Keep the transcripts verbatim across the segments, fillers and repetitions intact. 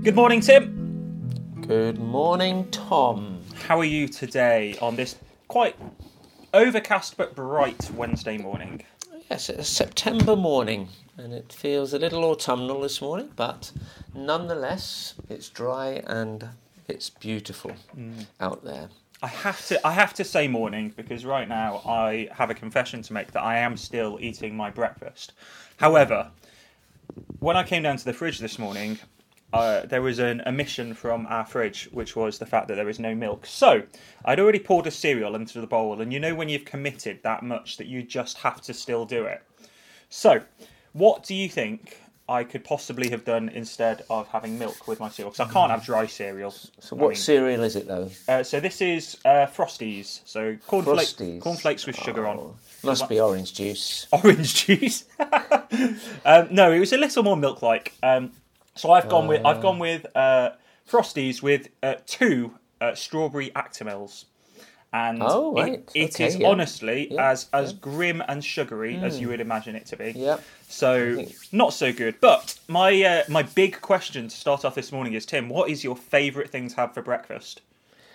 Good morning, Tim. Good morning, Tom. How are you today on this quite overcast but bright Wednesday morning? Yes, it's a September morning, and it feels a little autumnal this morning, but nonetheless, it's dry and it's beautiful mm. out there. I have to I have to say morning, because right now I have a confession to make that I am still eating my breakfast. However, when I came down to the fridge this morning, uh, there was an omission from our fridge, which was the fact that there was no milk. So I'd already poured a cereal into the bowl, and you know when you've committed that much that you just have to still do it. So what do you think I could possibly have done instead of having milk with my cereal? Because I can't have dry cereal. So what I mean, cereal is it, though? Uh, so this is uh, Frosties. So cornflakes, Frosties. cornflakes with sugar oh, on. Must be orange juice. Orange juice? um, no, it was a little more milk-like. Um, so I've gone uh... with I've gone with uh, Frosties with uh, two uh, strawberry Actimels. And oh, right. it, it okay, is yeah. honestly yeah. as, as yeah. grim and sugary mm. as you would imagine it to be. Yeah. So, think... not so good. But my uh, my big question to start off this morning is, Tim, what is your favourite thing to have for breakfast?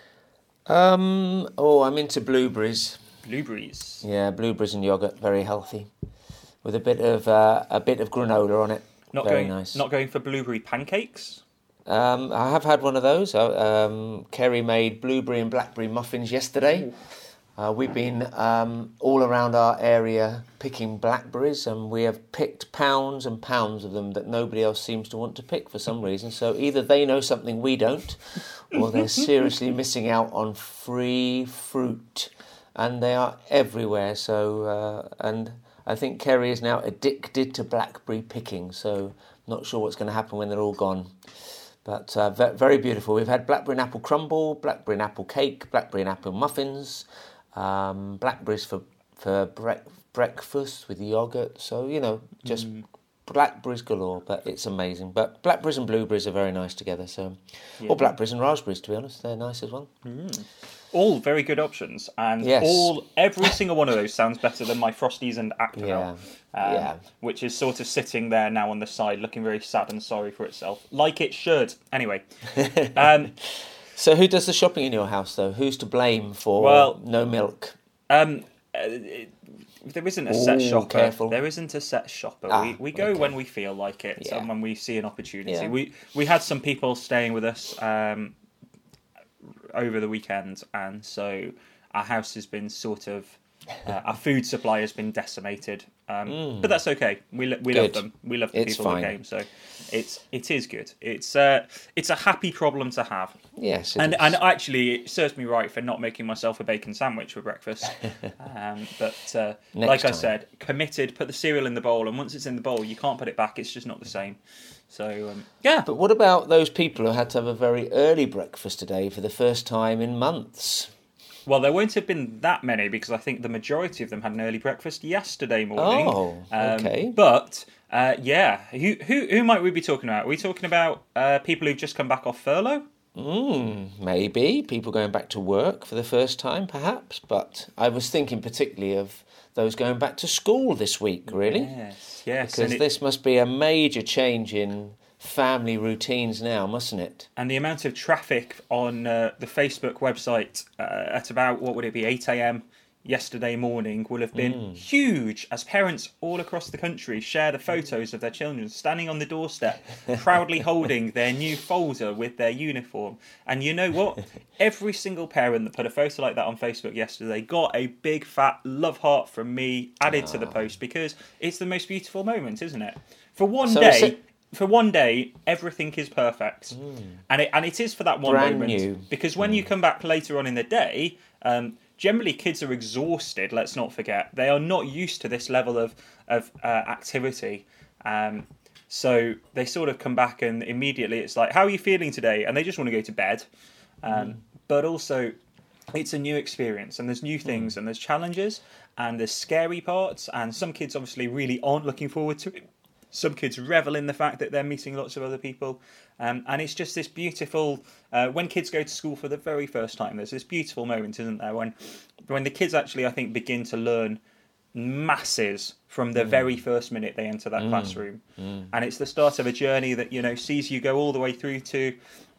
Um. Oh, I'm into blueberries. Blueberries? Yeah, blueberries and yoghurt, very healthy. With a bit of uh, a bit of granola on it. Not very going, nice. Not going for blueberry pancakes? Um, I have had one of those. Um, Kerry made blueberry and blackberry muffins yesterday. Uh, we've been um, all around our area picking blackberries, and we have picked pounds and pounds of them that nobody else seems to want to pick for some reason. So either they know something we don't, or they're seriously missing out on free fruit, and they are everywhere. So uh, and I think Kerry is now addicted to blackberry picking. So not sure what's going to happen when they're all gone. But uh, very beautiful. We've had blackberry and apple crumble, blackberry and apple cake, blackberry and apple muffins, um, blackberries for for bre- breakfast with yogurt. So, you know, just mm. blackberries galore, but it's amazing. But blackberries and blueberries are very nice together. So, yeah. Or blackberries and raspberries, to be honest. They're nice as well. Mm. All very good options, and yes. all every single one of those sounds better than my Frosties and Actimel, yeah. Um, yeah. which is sort of sitting there now on the side, looking very sad and sorry for itself, like it should. Anyway, um, so who does the shopping in your house, though? Who's to blame for well, no milk? Um, uh, it, there isn't a set Ooh, shopper. Careful. There isn't a set shopper. Ah, we we go okay. when we feel like it, Yeah. and when we see an opportunity. Yeah. We we had some people staying with us Um, over the weekend, and so our house has been sort of uh, our food supply has been decimated, um, mm. but that's okay. We we good. love them. We love the it's people fine. that came, so it's it is good. It's uh, it's a happy problem to have. Yes, it and is. and actually, it serves me right for not making myself a bacon sandwich for breakfast. um, but uh, like time. I said, committed. Put the cereal in the bowl, and once it's in the bowl, you can't put it back. It's just not the same. So, um, yeah. But what about those people who had to have a very early breakfast today for the first time in months? Well, there won't have been that many, because I think the majority of them had an early breakfast yesterday morning. Oh, okay. Um, but, uh, yeah, who, who who might we be talking about? Are we talking about uh, people who've just come back off furlough? Mm, maybe. People going back to work for the first time, perhaps. But I was thinking particularly of those going back to school this week, really. Yes, yes. Because it, this must be a major change in family routines now, mustn't it? And the amount of traffic on uh, the Facebook website uh, at about, what would it be, eight a.m. yesterday morning will have been mm. huge, as parents all across the country share the photos of their children standing on the doorstep, proudly holding their new folder with their uniform. And you know what? Every single parent that put a photo like that on Facebook yesterday got a big fat love heart from me added oh. to the post, because it's the most beautiful moment, isn't it? For one so day... It... For one day, everything is perfect, mm. and it and it is for that one Brand moment. New. Because when mm. you come back later on in the day, um, generally kids are exhausted. Let's not forget, they are not used to this level of of uh, activity. Um, so they sort of come back, and immediately it's like, "How are you feeling today?" And they just want to go to bed. Um, mm. But also, it's a new experience, and there's new things, mm. and there's challenges, and there's scary parts, and some kids obviously really aren't looking forward to it. Some kids revel in the fact that they're meeting lots of other people. Um, and it's just this beautiful... Uh, when kids go to school for the very first time, there's this beautiful moment, isn't there? When when the kids actually, I think, begin to learn masses from the mm. very first minute they enter that mm. classroom. Mm. And it's the start of a journey that, you know, sees you go all the way through to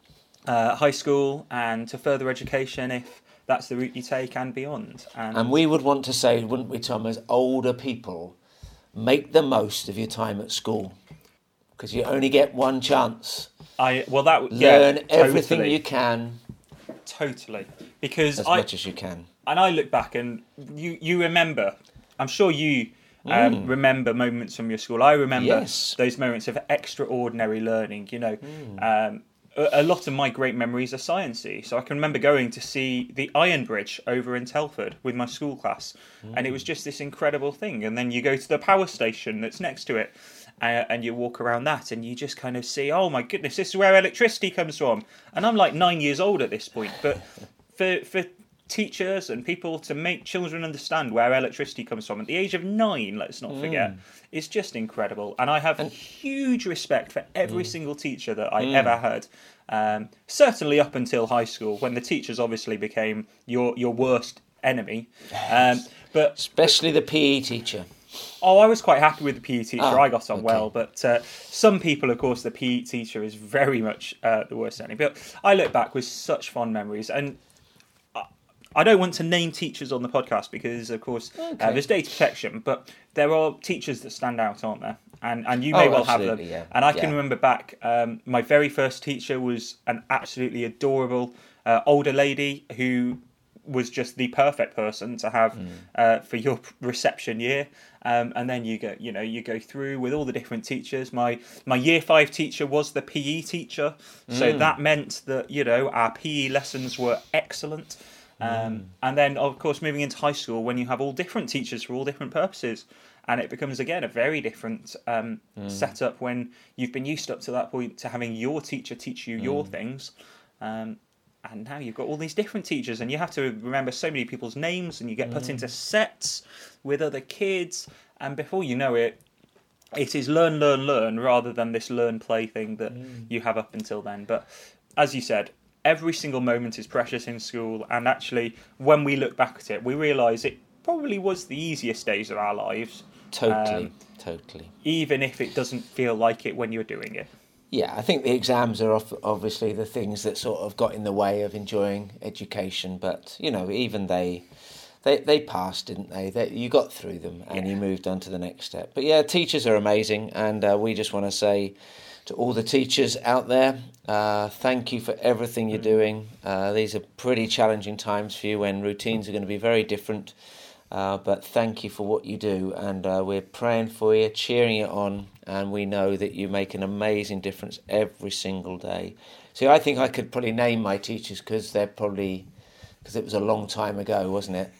uh, high school and to further education if that's the route you take and beyond. And, and we would want to say, wouldn't we, Tom, as older people, make the most of your time at school, because you only get one chance. I well that learn yeah, everything totally. you can. Totally, because as I, much as you can. And I look back and you you remember. I'm sure you um, mm. remember moments from your school. I remember yes. those moments of extraordinary learning. You know, mm. um, a, a lot of my great memories are sciencey. So I can remember going to see the Iron Bridge over in Telford with my school class, mm. and it was just this incredible thing. And then you go to the power station that's next to it. Uh, and you walk around that and you just kind of see, oh my goodness, this is where electricity comes from. And I'm like nine years old at this point. But for for teachers and people to make children understand where electricity comes from at the age of nine, let's not forget, mm. is just incredible. And I have and, huge respect for every mm. single teacher that I mm. ever had. Um, certainly up until high school, when the teachers obviously became your, your worst enemy. Um, but Especially the P E teacher. Oh, I was quite happy with the P E teacher. Oh, I got on okay. well, but uh, some people, of course, the P E teacher is very much uh, the worst enemy. But I look back with such fond memories, and I, I don't want to name teachers on the podcast because, of course, okay. uh, there's data protection. But there are teachers that stand out, aren't there? And and you may oh, well have them. Yeah. And I yeah. can remember back, um, my very first teacher was an absolutely adorable uh, older lady who was just the perfect person to have mm. uh, for your reception year. Um, and then you go, you know, you go through with all the different teachers. My my year five teacher was the P E teacher, so mm. that meant that, you know, our P E lessons were excellent. Um, mm. And then, of course, moving into high school, when you have all different teachers for all different purposes, and it becomes again a very different um, mm. setup when you've been used up to that point to having your teacher teach you mm. your things. Um, And now you've got all these different teachers, and you have to remember so many people's names, and you get put mm. into sets with other kids, and before you know it, it is learn, learn, learn, rather than this learn, play thing that mm. you have up until then. But as you said, every single moment is precious in school, and actually, when we look back at it, we realise it probably was the easiest days of our lives. Totally, um, totally. Even if it doesn't feel like it when you're doing it. Yeah, I think the exams are obviously the things that sort of got in the way of enjoying education. But, you know, even they they, they passed, didn't they? they? You got through them and yeah. you moved on to the next step. But, yeah, teachers are amazing. And uh, we just want to say to all the teachers out there, uh, thank you for everything you're doing. Uh, these are pretty challenging times for you when routines are going to be very different. Uh, but thank you for what you do, and uh, we're praying for you, cheering you on, and we know that you make an amazing difference every single day. See, I think I could probably name my teachers because they're probably, because it was a long time ago, wasn't it?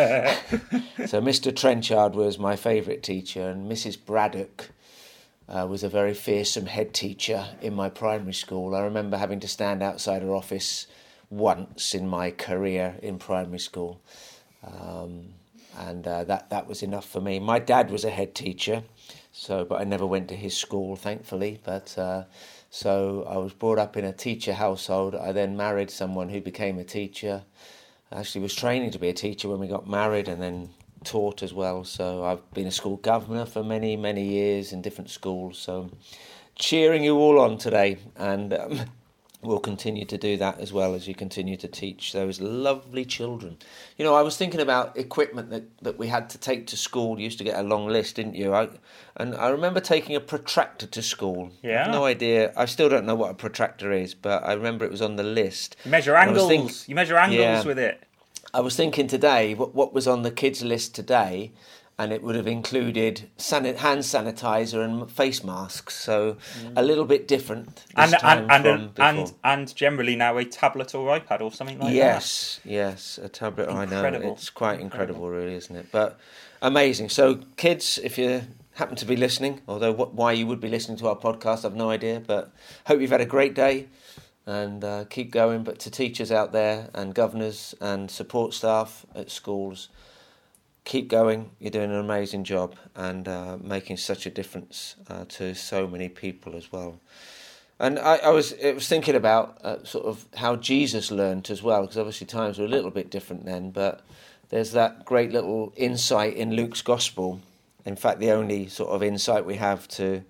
So Mister Trenchard was my favourite teacher, and Missus Braddock uh, was a very fearsome head teacher in my primary school. I remember having to stand outside her office once in my career in primary school. Um, And uh, that, that was enough for me. My dad was a head teacher, so but I never went to his school, thankfully. But uh, so I was brought up in a teacher household. I then married someone who became a teacher. I actually was training to be a teacher when we got married, and then taught as well. So I've been a school governor for many, many years in different schools. So cheering you all on today, and um, we'll continue to do that as well as you continue to teach those lovely children. You know, I was thinking about equipment that, that we had to take to school. You used to get a long list, didn't you? I, and I remember taking a protractor to school. Yeah. I have no idea. I still don't know what a protractor is, but I remember it was on the list. You measure angles. Think, you measure angles yeah, with it. I was thinking today, what, what was on the kids' list today, and it would have included san- hand sanitizer and face masks, so mm. a little bit different this and, time and, from and, before. and and generally now a tablet or iPad or something like yes, that. Yes, yes, a tablet. Incredible. I know, it's quite incredible. incredible, really, isn't it? But amazing. So, kids, if you happen to be listening, although what, why you would be listening to our podcast, I've no idea, but hope you've had a great day. And uh, keep going. But to teachers out there and governors and support staff at schools, keep going. You're doing an amazing job and uh, making such a difference uh, to so many people as well. And I, I was it was thinking about uh, sort of how Jesus learnt as well, because obviously times were a little bit different then. But there's that great little insight in Luke's Gospel. In fact, the only sort of insight we have to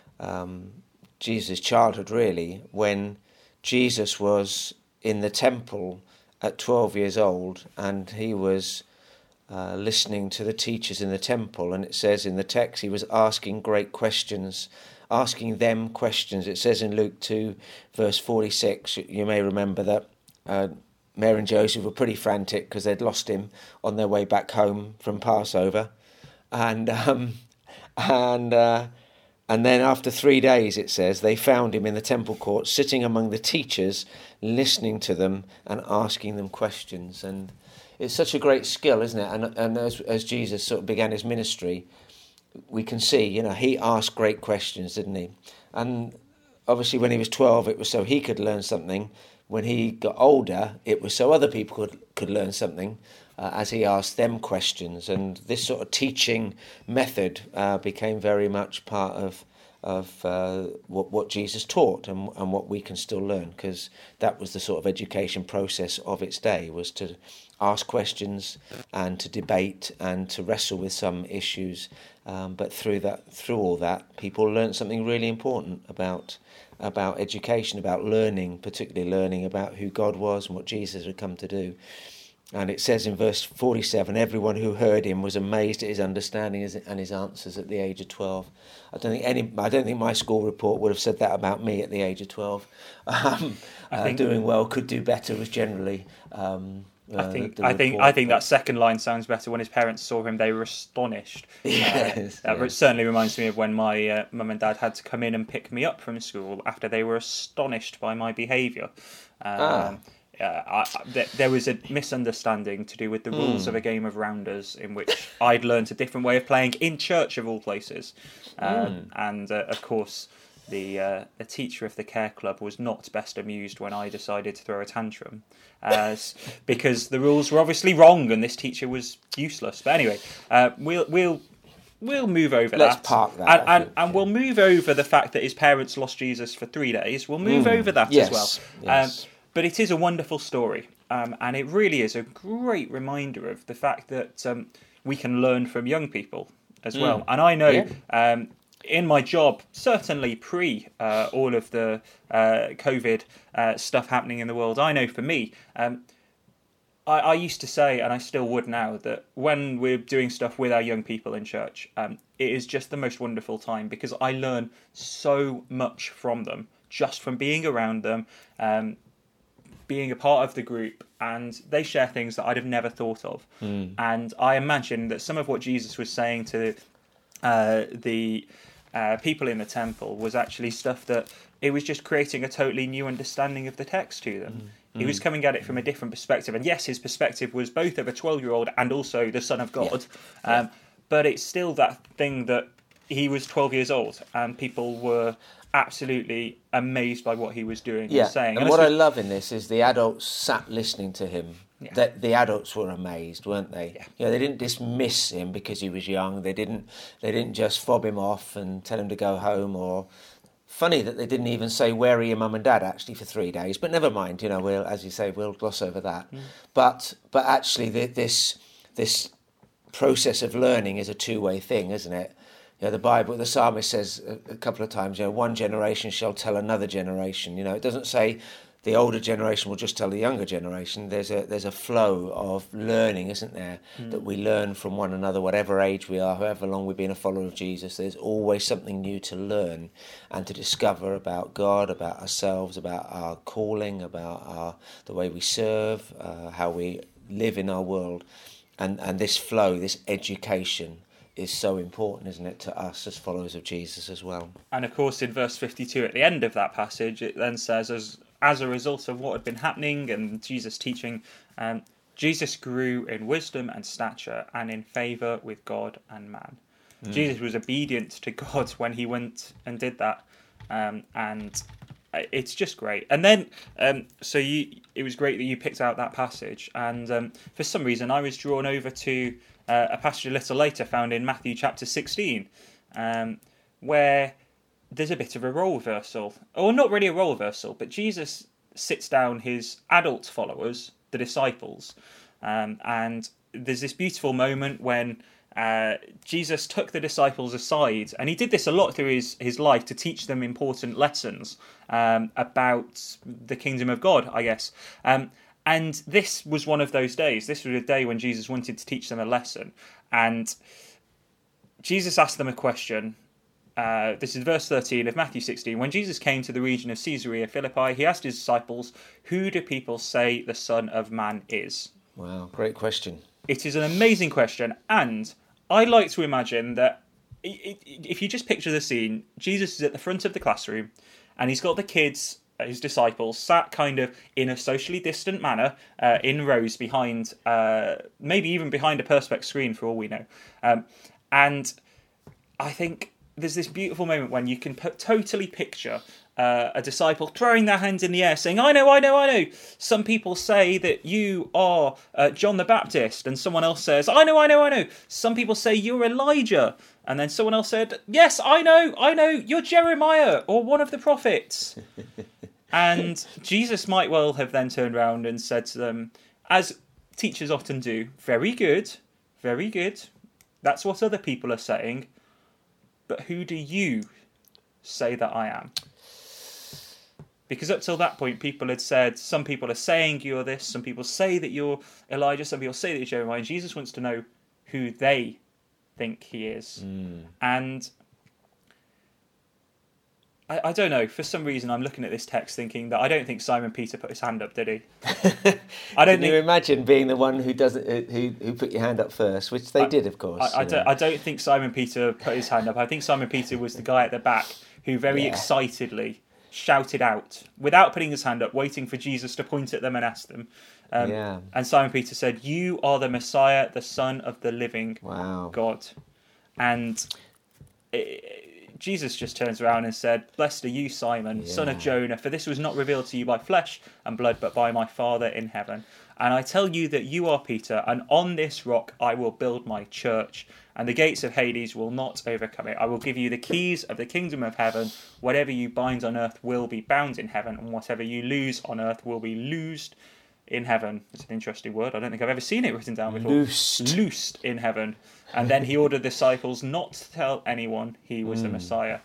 um, Jesus' childhood, really, when Jesus was in the temple at twelve years old, and he was uh, listening to the teachers in the temple, and it says in the text he was asking great questions. Asking them questions. It says in Luke two, verse forty-six, you may remember that uh, Mary and Joseph were pretty frantic because they'd lost him on their way back home from Passover. And um, and uh, and then after three days, it says, they found him in the temple court, sitting among the teachers, listening to them and asking them questions. And it's such a great skill, isn't it? And, and as, as Jesus sort of began his ministry, we can see, you know, he asked great questions, didn't he? And obviously when he was twelve, it was so he could learn something. When he got older, it was so other people could, could learn something uh, as he asked them questions. And this sort of teaching method uh, became very much part of of uh, what, what Jesus taught and, and what we can still learn, because that was the sort of education process of its day, was to ask questions and to debate and to wrestle with some issues. Um, but through that, through all that, people learned something really important about about education, about learning, particularly learning about who God was and what Jesus had come to do. And it says in verse forty-seven, everyone who heard him was amazed at his understanding and his answers at the age of twelve. I don't think any. I don't think my school report would have said that about me at the age of twelve. Um, I think uh, doing well, could do better was generally. Um, Uh, I think I think I think that second line sounds better. When his parents saw him, they were astonished. Yes, uh, that yes. certainly reminds me of when my uh, mum and dad had to come in and pick me up from school after they were astonished by my behaviour. Um, ah. uh, I, th- there was a misunderstanding to do with the mm. rules of a game of rounders, in which I'd learnt a different way of playing in church of all places, um, mm. and uh, of course. The uh, the teacher of the care club was not best amused when I decided to throw a tantrum, uh, because the rules were obviously wrong and this teacher was useless. But anyway, uh, we'll we'll we'll move over Let's that. park that. And, and, and we'll move over the fact that his parents lost Jesus for three days. We'll move mm. over that yes. as well. Yes. Um, but it is a wonderful story, um, and it really is a great reminder of the fact that um, we can learn from young people as well. Mm. And I know. Yeah. Um, In my job, certainly pre uh, all of the uh, COVID uh, stuff happening in the world, I know for me, um, I, I used to say, and I still would now, that when we're doing stuff with our young people in church, um, it is just the most wonderful time, because I learn so much from them, just from being around them, um, being a part of the group, and they share things that I'd have never thought of. Mm. And I imagine that some of what Jesus was saying to uh, the... Uh, people in the temple was actually stuff that it was just creating a totally new understanding of the text to them. Mm. He mm. was coming at it from a different perspective, and yes, his perspective was both of a twelve-year-old and also the Son of God. Yeah. Um, yeah. But it's still that thing that he was twelve years old, and people were absolutely amazed by what he was doing yeah. and saying. And, and what was... I love in this is the adults sat listening to him. Yeah. The, the adults were amazed, weren't they? Yeah. You know, they didn't dismiss him because he was young. They didn't. They didn't just fob him off and tell him to go home. Or funny that they didn't even say, "Where are your mum and dad?" Actually, for three days. But never mind. You know, we'll, as you say, we'll gloss over that. Mm. But but actually, the, this this process of learning is a two-way thing, isn't it? You know, the Bible, the psalmist says a, a couple of times, you know, one generation shall tell another generation. You know, it doesn't say the older generation will just tell the younger generation. There's a there's a flow of learning, isn't there? Mm. That we learn from one another, whatever age we are, however long we've been a follower of Jesus. There's always something new to learn and to discover about God, about ourselves, about our calling, about our the way we serve, uh, how we live in our world. And and this flow, this education, is so important, isn't it, to us as followers of Jesus as well. And of course, in verse fifty-two, at the end of that passage, it then says, as as a result of what had been happening and Jesus' teaching, um, Jesus grew in wisdom and stature and in favour with God and man. Mm. Jesus was obedient to God when he went and did that, um, and it's just great. And then, um, so you, it was great that you picked out that passage, and um, for some reason I was drawn over to uh, a passage a little later found in Matthew chapter sixteen, um, where there's a bit of a role reversal. Or not really a role reversal, but Jesus sits down his adult followers, the disciples, um, and there's this beautiful moment when uh, Jesus took the disciples aside, and he did this a lot through his, his life to teach them important lessons um, about the kingdom of God, I guess. Um, and this was one of those days. This was a day when Jesus wanted to teach them a lesson, and Jesus asked them a question. Uh, this is verse thirteen of Matthew sixteen. When Jesus came to the region of Caesarea Philippi, he asked his disciples, "Who do people say the Son of Man is?" Wow, great question. It is an amazing question, and I like to imagine that if you just picture the scene, Jesus is at the front of the classroom, and he's got the kids, his disciples, sat kind of in a socially distant manner, uh, in rows behind, uh, maybe even behind a Perspex screen for all we know. Um, and I think there's this beautiful moment when you can p- totally picture uh, a disciple throwing their hands in the air saying, I know, I know, I know. Some people say that you are uh, John the Baptist, and someone else says, I know, I know, I know. Some people say you're Elijah, and then someone else said, yes, I know, I know, you're Jeremiah or one of the prophets. And Jesus might well have then turned around and said to them, as teachers often do, very good, very good. That's what other people are saying. But who do you say that I am? Because up till that point, people had said, some people are saying you're this, some people say that you're Elijah, some people say that you're Jeremiah. And Jesus wants to know who they think he is. Mm. And I, I don't know, for some reason I'm looking at this text thinking that I don't think Simon Peter put his hand up, did he? I don't Can think... you imagine being the one who doesn't who who put your hand up first, which they I, did, of course. I, I don't, I don't think Simon Peter put his hand up. I think Simon Peter was the guy at the back who very yeah. excitedly shouted out, without putting his hand up, waiting for Jesus to point at them and ask them. Um, yeah. And Simon Peter said, you are the Messiah, the Son of the living wow. God. And it, Jesus just turns around and said, blessed are you, Simon, yeah. son of Jonah, for this was not revealed to you by flesh and blood, but by my Father in heaven. And I tell you that you are Peter, and on this rock I will build my church, and the gates of Hades will not overcome it. I will give you the keys of the kingdom of heaven. Whatever you bind on earth will be bound in heaven, and whatever you loose on earth will be loosed in heaven. It's an interesting word. I don't think I've ever seen it written down before. Loosed. Loosed in heaven. And then he ordered the disciples not to tell anyone he was mm. the Messiah.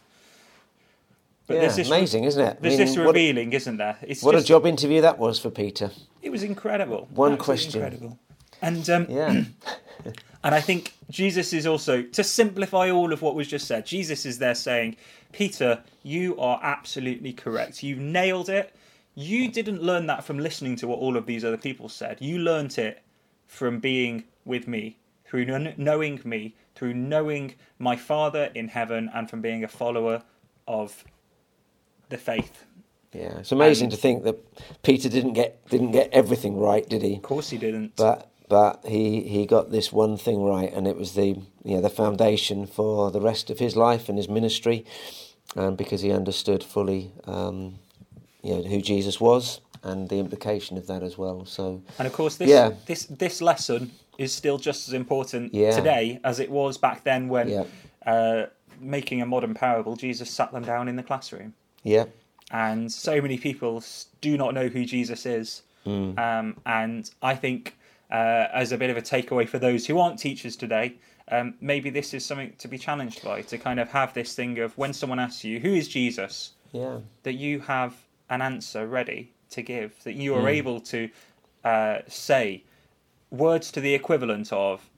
But yeah, there's this amazing, isn't it? There's I mean, this revealing, isn't there? It's what just, a job interview that was for Peter. It was incredible. One Absolutely question. Incredible. And um, yeah. and I think Jesus is also, to simplify all of what was just said, Jesus is there saying, Peter, you are absolutely correct. You've nailed it. You didn't learn that from listening to what all of these other people said. You learnt it from being with me, through knowing me, through knowing my Father in heaven, and from being a follower of the faith. Yeah, it's amazing and, to think that Peter didn't get didn't get everything right, did he? Of course he didn't. But but he, he got this one thing right, and it was the you know, the foundation for the rest of his life and his ministry, um, because he understood fully um, you know, who Jesus was and the implication of that as well. So and of course this yeah. this this lesson is still just as important yeah. today as it was back then when yeah. uh, making a modern parable, Jesus sat them down in the classroom. Yeah. And so many people do not know who Jesus is. Mm. Um, and I think uh, as a bit of a takeaway for those who aren't teachers today, um, maybe this is something to be challenged by, to kind of have this thing of when someone asks you, who is Jesus? Yeah. That you have an answer ready to give, that you are mm. able to uh, say words to the equivalent of,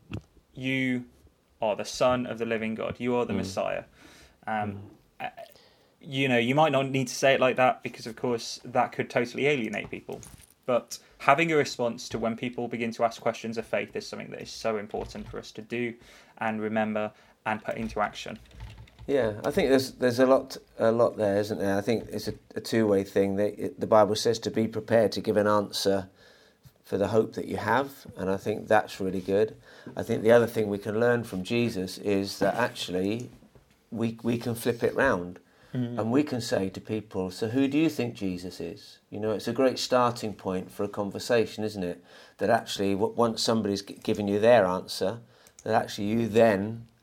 you are the Son of the living God, you are the mm. Messiah. Um, mm. You know, you might not need to say it like that because, of course, that could totally alienate people. But having a response to when people begin to ask questions of faith is something that is so important for us to do and remember and put into action. Yeah, I think there's there's a lot a lot there, isn't there? I think it's a, a two-way thing. The, the Bible says to be prepared to give an answer for the hope that you have, and I think that's really good. I think the other thing we can learn from Jesus is that actually we we can flip it round. Mm. And we can say to people, so who do you think Jesus is? You know, it's a great starting point for a conversation, isn't it? That actually, once somebody's given you their answer, that actually you then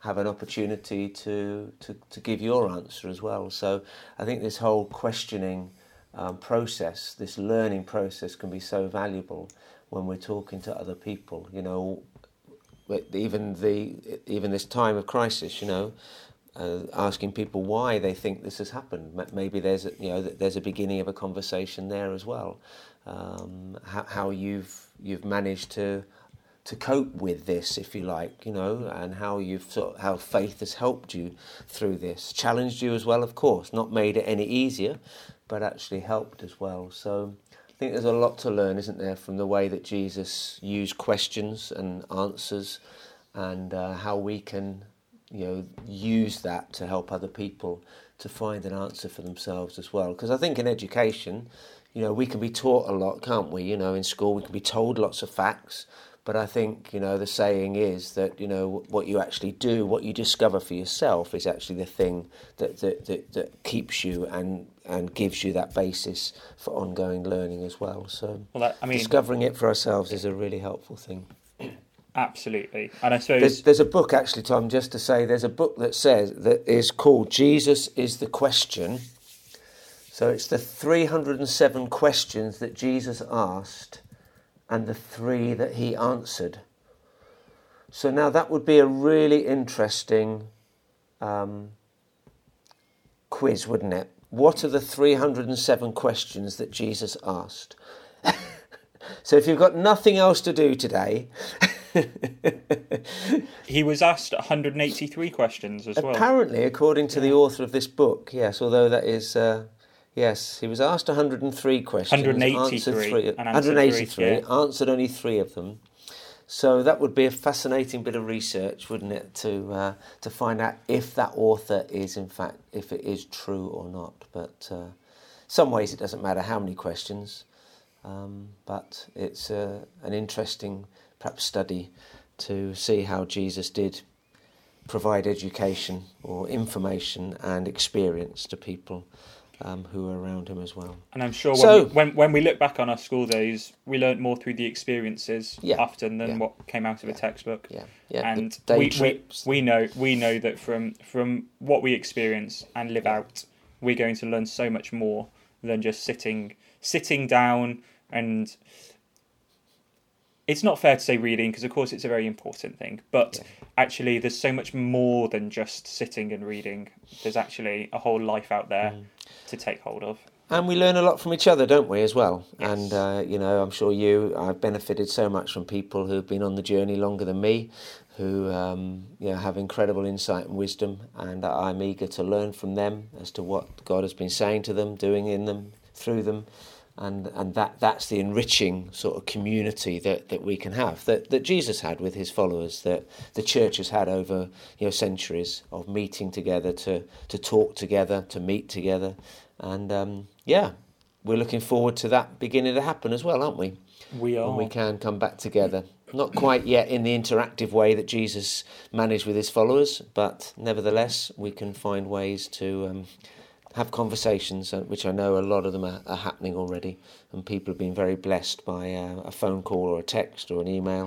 have an opportunity to, to, to give your answer as well. So I think this whole questioning um, process, this learning process can be so valuable when we're talking to other people, you know, even the even this time of crisis, you know, uh, asking people why they think this has happened. Maybe there's a, you know there's a beginning of a conversation there as well. Um, how, how you've you've managed to to cope with this, if you like, you know, and how you've sort of, how faith has helped you through this, challenged you as well, of course, not made it any easier, but actually helped as well. So I think there's a lot to learn, isn't there, from the way that Jesus used questions and answers, and uh, how we can, you know, use that to help other people to find an answer for themselves as well. Because I think in education, you know, we can be taught a lot, can't we? You know, in school we can be told lots of facts, but I think, you know, the saying is that, you know, what you actually do, what you discover for yourself is actually the thing that that, that, that keeps you and, and gives you that basis for ongoing learning as well. So well, that, I mean, discovering it for ourselves is a really helpful thing. Absolutely. And I suppose... There's, there's a book, actually, Tom, just to say, there's a book that says, that is called Jesus is the Question. So it's the three hundred seven questions that Jesus asked and the three that he answered. So now that would be a really interesting um, quiz, wouldn't it? What are the three hundred seven questions that Jesus asked? So if you've got nothing else to do today... He was asked one hundred eighty-three questions as well. Apparently, according to the author of this book, yes, although that is... Uh, Yes, he was asked one hundred three questions, one hundred eighty-three, answered three, and answered one hundred eighty-three, three, yeah. Answered only three of them. So that would be a fascinating bit of research, wouldn't it, to uh, to find out if that author is, in fact, if it is true or not. But uh, some ways it doesn't matter how many questions, um, but it's uh, an interesting, perhaps, study to see how Jesus did provide education or information and experience to people Um, who are around him as well. And I'm sure when, so, we, when when we look back on our school days, we learnt more through the experiences yeah, often than yeah, what came out of yeah, a textbook. Yeah, yeah. And day we, trips. we we know we know that from from what we experience and live yeah. out, we're going to learn so much more than just sitting sitting down. And it's not fair to say reading, because of course it's a very important thing, but yeah. actually there's so much more than just sitting and reading. There's actually a whole life out there mm. to take hold of. And we learn a lot from each other, don't we, as well? Yes. And, uh, you know, I'm sure you, I've benefited so much from people who've been on the journey longer than me, who, um, you know, have incredible insight and wisdom, and I'm eager to learn from them as to what God has been saying to them, doing in them, through them. And and that, that's the enriching sort of community that, that we can have, that, that Jesus had with his followers, that the church has had over, you know, centuries of meeting together, to, to talk together, to meet together. And, um, yeah, we're looking forward to that beginning to happen as well, aren't we? We are. When we can come back together. Not quite yet in the interactive way that Jesus managed with his followers, but nevertheless, we can find ways to... Um, have conversations, which I know a lot of them are, are happening already, and people have been very blessed by uh, a phone call or a text or an email,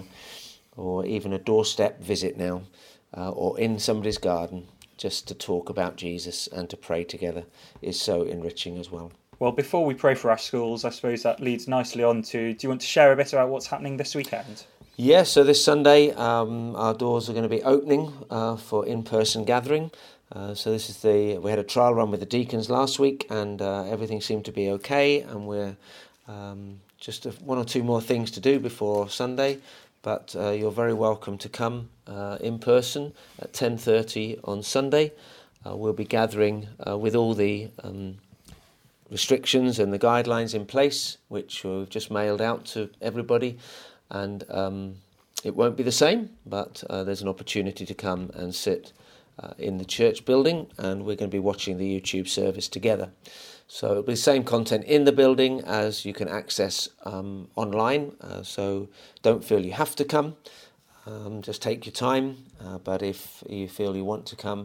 or even a doorstep visit now, uh, or in somebody's garden, just to talk about Jesus and to pray together is so enriching as well. Well, before we pray for our schools, I suppose that leads nicely on to, do you want to share a bit about what's happening this weekend? Yeah, so this Sunday um, our doors are going to be opening uh, for in-person gathering. Uh, so this is the we had a trial run with the deacons last week, and uh, everything seemed to be okay, and we're um, just a, one or two more things to do before Sunday, but uh, you're very welcome to come uh, in person at ten thirty on Sunday. Uh, we'll be gathering uh, with all the um, restrictions and the guidelines in place, which we've just mailed out to everybody, and um, it won't be the same, but uh, there's an opportunity to come and sit Uh, in the church building, and we're going to be watching the YouTube service together. So it'll be the same content in the building as you can access um, online, uh, so don't feel you have to come, um, just take your time, uh, but if you feel you want to come,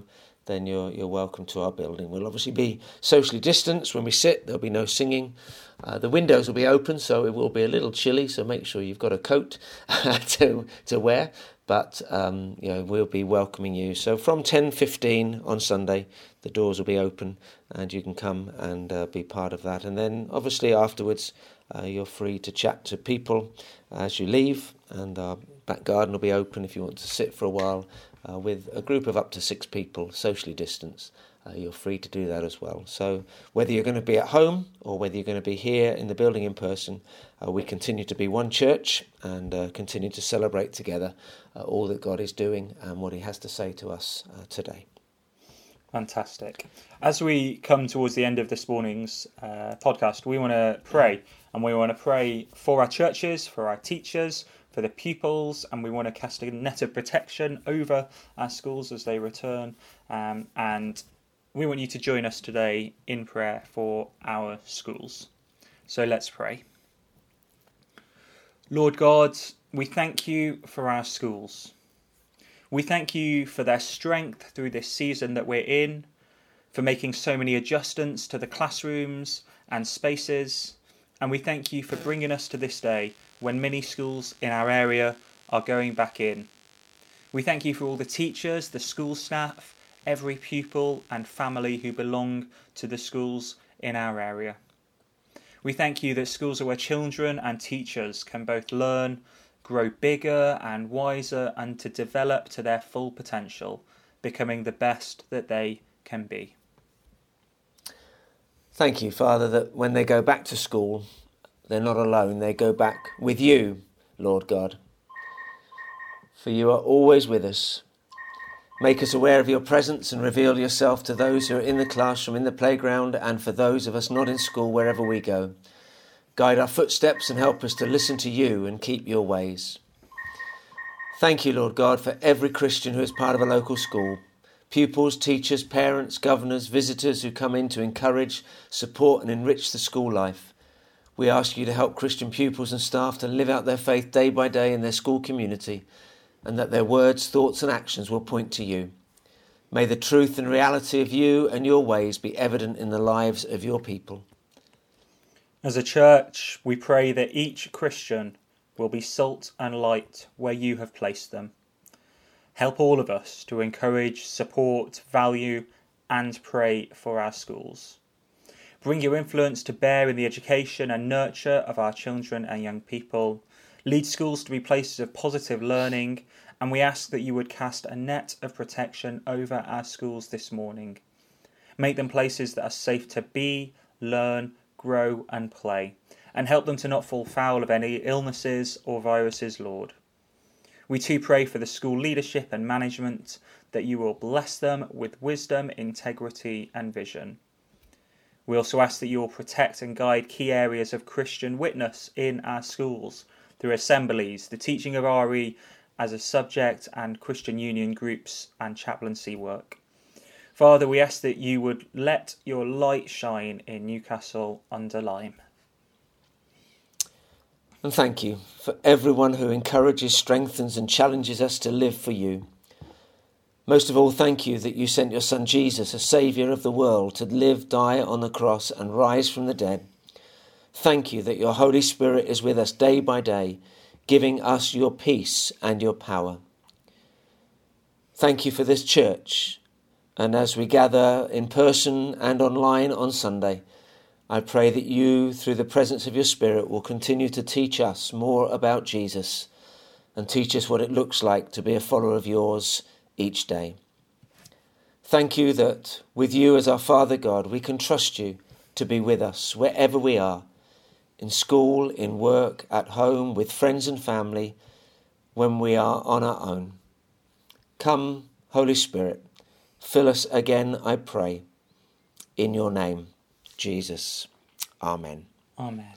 then you're you're welcome to our building. We'll obviously be socially distanced when we sit. There'll be no singing. Uh, the windows will be open, so it will be a little chilly. So make sure you've got a coat to to wear. But um, you know, we'll be welcoming you. So from ten fifteen on Sunday, the doors will be open, and you can come and uh, be part of that. And then obviously afterwards, uh, you're free to chat to people as you leave, and our back garden will be open if you want to sit for a while uh, with a group of up to six people, socially distanced. Uh, you're free to do that as well. So whether you're going to be at home or whether you're going to be here in the building in person, uh, we continue to be one church and uh, continue to celebrate together uh, all that God is doing and what he has to say to us uh, today. Fantastic. As we come towards the end of this morning's uh, podcast, we want to pray, and we want to pray for our churches, for our teachers, for the pupils, and we want to cast a net of protection over our schools as they return. Um, and we want you to join us today in prayer for our schools. So let's pray. Lord God, we thank you for our schools. We thank you for their strength through this season that we're in, for making so many adjustments to the classrooms and spaces. And we thank you for bringing us to this day when many schools in our area are going back in. We thank you for all the teachers, the school staff, every pupil and family who belong to the schools in our area. We thank you that schools are where children and teachers can both learn, grow bigger and wiser, and to develop to their full potential, becoming the best that they can be. Thank you, Father, that when they go back to school, they're not alone. They go back with you, Lord God. For you are always with us. Make us aware of your presence and reveal yourself to those who are in the classroom, in the playground, and for those of us not in school, wherever we go. Guide our footsteps and help us to listen to you and keep your ways. Thank you, Lord God, for every Christian who is part of a local school. Pupils, teachers, parents, governors, visitors who come in to encourage, support and enrich the school life. We ask you to help Christian pupils and staff to live out their faith day by day in their school community, and that their words, thoughts and actions will point to you. May the truth and reality of you and your ways be evident in the lives of your people. As a church, we pray that each Christian will be salt and light where you have placed them. Help all of us to encourage, support, value and pray for our schools. Bring your influence to bear in the education and nurture of our children and young people. Lead schools to be places of positive learning, and we ask that you would cast a net of protection over our schools this morning. Make them places that are safe to be, learn, grow and play, and help them to not fall foul of any illnesses or viruses, Lord. We too pray for the school leadership and management, that you will bless them with wisdom, integrity and vision. We also ask that you will protect and guide key areas of Christian witness in our schools, through assemblies, the teaching of R E as a subject, and Christian union groups and chaplaincy work. Father, we ask that you would let your light shine in Newcastle under Lyme. And thank you for everyone who encourages, strengthens and challenges us to live for you. Most of all, thank you that you sent your son Jesus, a saviour of the world, to live, die on the cross and rise from the dead. Thank you that your Holy Spirit is with us day by day, giving us your peace and your power. Thank you for this church. And as we gather in person and online on Sunday, I pray that you, through the presence of your Spirit, will continue to teach us more about Jesus and teach us what it looks like to be a follower of yours each day. Thank you that with you as our Father God, we can trust you to be with us wherever we are, in school, in work, at home, with friends and family, when we are on our own. Come, Holy Spirit, fill us again, I pray, in your name, Jesus. Amen. Amen.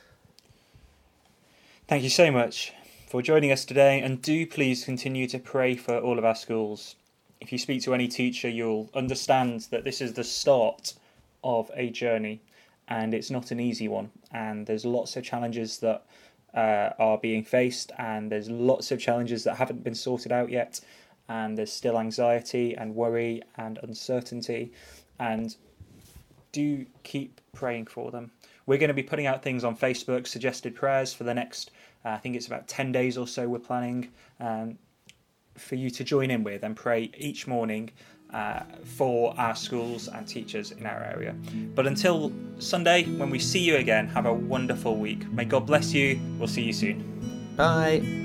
Thank you so much for joining us today, and do please continue to pray for all of our schools. If you speak to any teacher, you'll understand that this is the start of a journey, and it's not an easy one, and there's lots of challenges that uh, are being faced, and there's lots of challenges that haven't been sorted out yet, and there's still anxiety and worry and uncertainty, and do keep praying for them. We're going to be putting out things on Facebook, suggested prayers for the next, uh, I think it's about ten days or so we're planning um, for you to join in with and pray each morning uh, for our schools and teachers in our area. But until Sunday, when we see you again, have a wonderful week. May God bless you. We'll see you soon. Bye.